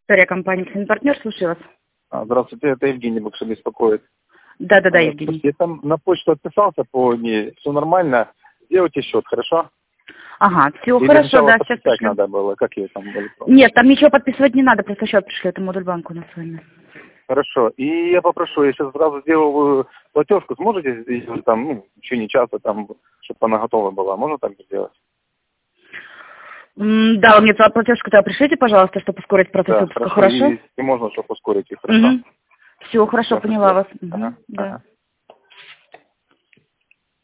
История компании «Партнер», слушаю вас. Здравствуйте, это Евгений Бывший беспокоит. Да, Евгений. Я там на почту отписался по ней, все нормально. Сделайте счет, хорошо? Ага, все Или хорошо, сначала да, сейчас подписать пришлю. надо было, как я там... Нет, там ничего подписывать не надо, просто счет пришлю, это модуль банка у нас с вами. Хорошо. И я попрошу, я сейчас сразу сделаю платежку, сможете сделать там, в течение часа, там, чтобы она готова была? Можно так сделать? Да, вы мне платежку тогда пришлите, пожалуйста, чтобы ускорить процесс выпуска, хорошо? И можно, чтобы ускорить их, хорошо? Все, хорошо, Всё, поняла вас. Ага. Да.